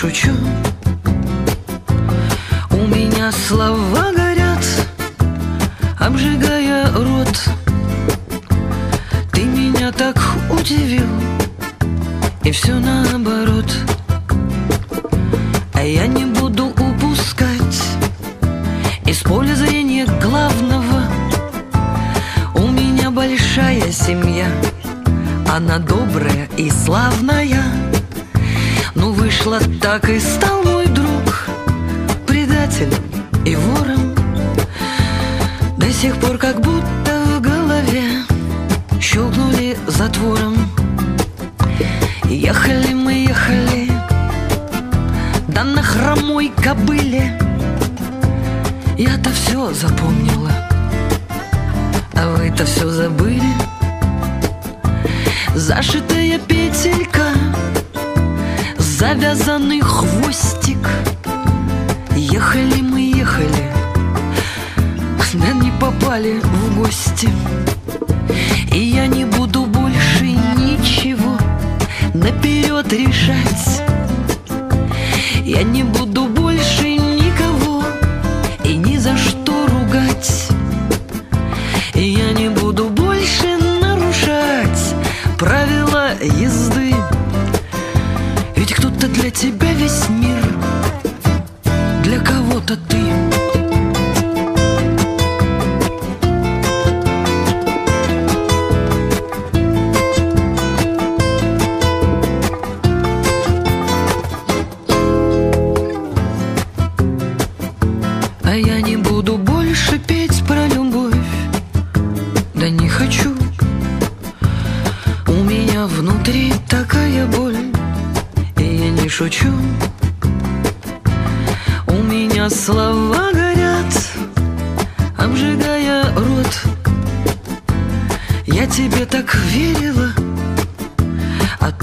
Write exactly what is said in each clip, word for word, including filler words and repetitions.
шучу. У меня слова горят, обжигая рот. Ты меня так удивил, и все наоборот. А я не буду упускать из поля зрения главного. У меня большая семья, она добрая и славная. Ну вышло так, и стал мой друг предателем и вором. До сих пор как будто в голове щелкнули затвором. Ехали мы, ехали, да на хромой кобыле. Я-то все запомнила, а вы-то все забыли. Зашитая петелька, завязанный хвостик. Ехали мы, ехали, да не попали в гости. И я не буду больше ничего наперед решать. Я не буду больше никого и ни за что ругать. И я не буду больше нарушать правила езды. Ведь кто-то для тебя весь мир, для кого-то ты. А я не буду больше петь про любовь, да не хочу. У меня внутри такая боль, и я не шучу. У меня слова горят, обжигая рот. Я тебе так верила, а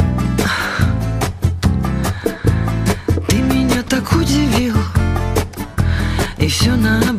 ты меня так удивил, и все наоборот.